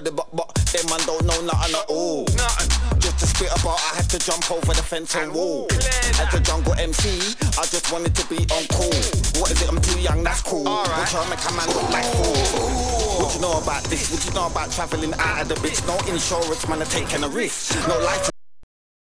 the but them man don't know nothing at all. Just to spit about, I had to jump over the fence and wall. As a jungle MC, I just wanted to be on call. What is it? I'm too young, that's cool. Which I'll make a man look like fool. What you know about this? What you know about travelling out of the bitch? No insurance, man, are taking a risk. No life.